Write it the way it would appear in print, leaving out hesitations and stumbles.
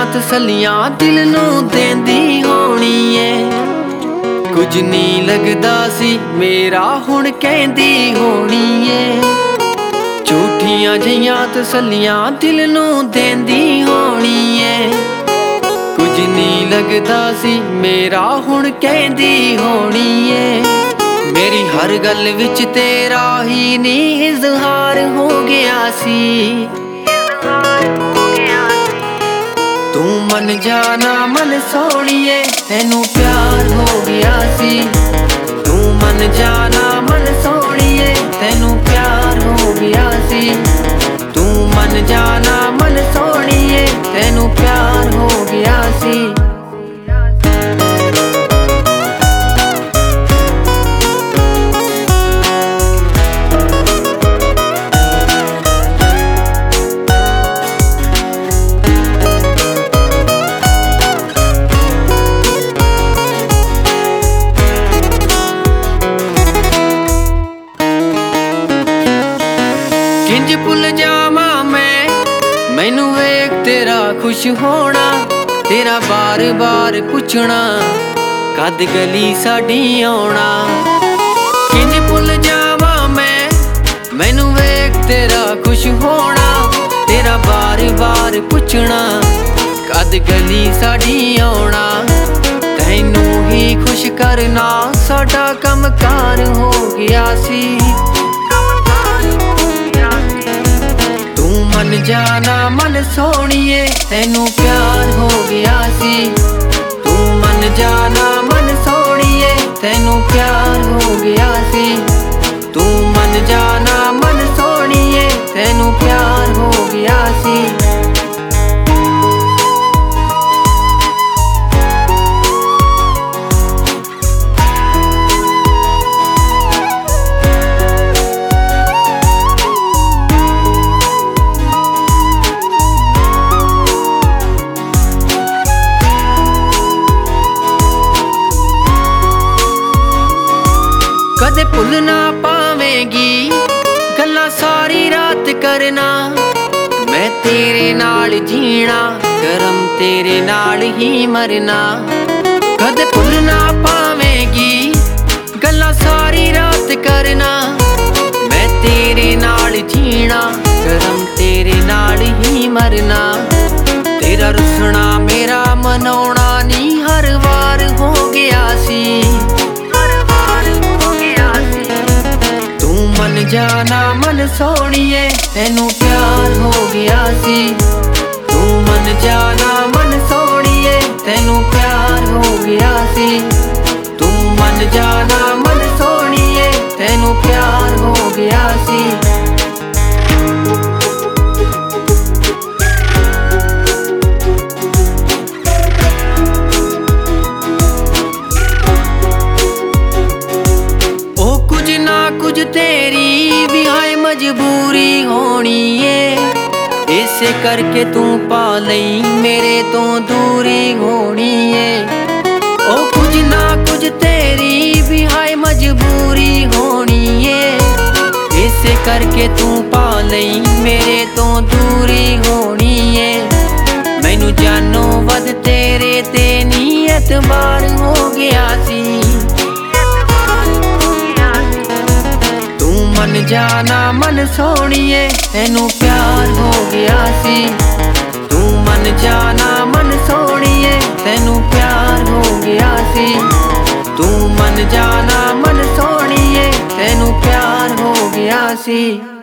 ਤਸੱਲੀਆਂ ਦਿਲ ਨੂੰ ਦੇਂਦੀ ਹੋਣੀ ਏ। ਕੁਝ ਨਹੀਂ ਲੱਗਦਾ ਸੀ ਮੇਰਾ ਹੁਣ ਕਹਿੰਦੀ ਹੋਣੀ ਏ। ਝੂਠੀਆਂ ਜਿਹੀਆਂ ਤਸੱਲੀਆਂ ਦਿਲ ਨੂੰ ਦੇਂਦੀ ਹੋਣੀ ਏ। ਕੁਝ ਨਹੀਂ ਲੱਗਦਾ ਸੀ ਮੇਰਾ ਹੁਣ ਕਹਿੰਦੀ ਹੋਣੀ ਏ। ਮੇਰੀ ਹਰ ਗੱਲ ਵਿੱਚ ਤੇਰਾ ਹੀ ਨਹੀਂ ਇਜ਼ਹਾਰ ਹੋ ਗਿਆ ਸੀ। ਤੂੰ ਮੰਨ ਜਾਣਾ ਮਨ ਸੋਹਣੀਏ ਤੈਨੂੰ ਪਿਆਰ ਹੋ ਗਿਆ ਸੀ। ਤੂੰ ਮੰਨ ਜਾਣਾ ਮਨ ਸੋਹਣੀਏ ਤੈਨੂੰ ਪਿਆਰ ਹੋ ਗਿਆ ਸੀ। ਤੂੰ ਮੰਨ ਜਾਣਾ ਮਨ ਸੋਹਣੀਏ ਤੈਨੂੰ ਪਿਆਰ ਹੋ ਗਿਆ ਸੀ। ਕਿੰਜ ਭੁੱਲ ਜਾਵਾਂ ਮੈਂ ਮੈਨੂੰ ਵੇਖ ਤੇਰਾ ਖੁਸ਼ ਹੋਣਾ। ਤੇਰਾ ਬਾਰ-ਬਾਰ ਪੁੱਛਣਾ ਕਦ ਗਲੀ ਸਾਡੀ ਆਉਣਾ। ਕਿੰਜ ਭੁੱਲ ਜਾਵਾਂ ਮੈਂ ਮੈਨੂੰ ਵੇਖ ਤੇਰਾ ਖੁਸ਼ ਹੋਣਾ। ਤੇਰਾ ਬਾਰ-ਬਾਰ ਪੁੱਛਣਾ ਕਦ ਗਲੀ ਸਾਡੀ ਆਉਣਾ। ਤੈਨੂੰ ਹੀ ਖੁਸ਼ ਕਰਨਾ ਸਾਡਾ ਕੰਮਕਾਰ ਹੋ ਗਿਆ ਸੀ। ਮੰਨ ਜਾਣਾ ਮਨ ਸੋਹਣੀਏ ਤੈਨੂੰ ਪਿਆਰ ਹੋ ਗਿਆ ਸੀ। ਤੂੰ ਮੰਨ ਜਾਣਾ ਮਨ ਸੋਹਣੀਏ ਤੈਨੂੰ ਪਿਆਰ ਹੋ ਗਿਆ ਸੀ। ਤੂੰ ਮੰਨ ਜਾਣਾ ਮਨ ਸੋਹਣੀਏ ਤੈਨੂੰ ਪਿਆਰ ਹੋ ਗਿਆ ਸੀ। ਕਦੇ ਭੁੱਲ ਨਾ ਪਾਵੇਂਗੀ ਗੱਲਾਂ ਸਾਰੀ ਰਾਤ ਕਰਨਾ। ਮੈਂ ਤੇਰੇ ਨਾਲ ਜੀਣਾ ਕਰਮ ਤੇਰੇ ਨਾਲ ਹੀ ਮਰਨਾ। ਕਦੇ ਭੁੱਲ ਨਾ ਪਾਵੇਂਗੀ ਗੱਲਾਂ ਸਾਰੀ ਰਾਤ ਕਰਨਾ। ਮੈਂ ਤੇਰੇ ਨਾਲ ਜੀਣਾ ਕਰਮ ਤੇਰੇ ਨਾਲ ਹੀ ਮਰਨਾ। ਤੇਰਾ ਰੁੱਸਣਾ ਮੇਰਾ ਮਨਾਉਣਾ ਨੀ ਹਰ ਵਾਰ ਹੋ ਗਿਆ ਸੀ। ਮੰਨ ਜਾਣਾ ਮਨ ਸੋਹਣੀਏ ਤੈਨੂੰ ਪਿਆਰ ਹੋ ਗਿਆ ਸੀ। ਤੂੰ ਮੰਨ ਜਾਣਾ ਮਨ ਸੋਹਣੀਏ ਤੈਨੂੰ ਪਿਆਰ ਹੋ ਗਿਆ ਸੀ। ਤੂੰ ਮੰਨ ਜਾਣਾ ਮਨ ਸੋਹਣੀਏ ਤੈਨੂੰ ਪਿਆਰ ਹੋ ਗਿਆ ਸੀ। ਉਹ ਕੁਝ ਨਾ ਕੁਝ ਤੇਰੀ ਵੀ ਹੈ ਮਜਬੂਰੀ ਹੋਣੀ ਏ। ਇਸੇ ਕਰਕੇ ਤੂੰ ਪਾ ਲਈ ਮੇਰੇ ਤੋਂ ਦੂਰੀ ਹੋਣੀ ਏ। ਉਹ ਕੁਝ ਨਾ ਕੁਝ ਤੇਰੀ ਵੀ ਹੈ ਮਜਬੂਰੀ ਹੋਣੀ ਏ। ਇਸੇ ਕਰਕੇ ਤੂੰ ਪਾ ਲਈ ਮੇਰੇ ਤੋਂ ਦੂਰੀ ਹੋਣੀ ਏ। ਮੈਨੂੰ ਜਾਨੋਂ ਵੱਧ ਤੇਰੇ ਤੇ ਨੀ ਐਤਬਾਰ ਹੋ ਗਿਆ ਸੀ। ਮੰਨ ਜਾਣਾ ਮਨ ਸੋਹਣੀਏ ਤੈਨੂੰ ਪਿਆਰ ਹੋ ਗਿਆ ਸੀ। ਤੂੰ ਮੰਨ ਜਾਣਾ ਮਨ ਸੋਹਣੀਏ ਤੈਨੂੰ ਪਿਆਰ ਹੋ ਗਿਆ ਸੀ। ਤੂੰ ਮੰਨ ਜਾਣਾ ਮਨ ਸੋਹਣੀਏ ਤੈਨੂੰ ਪਿਆਰ ਹੋ ਗਿਆ ਸੀ।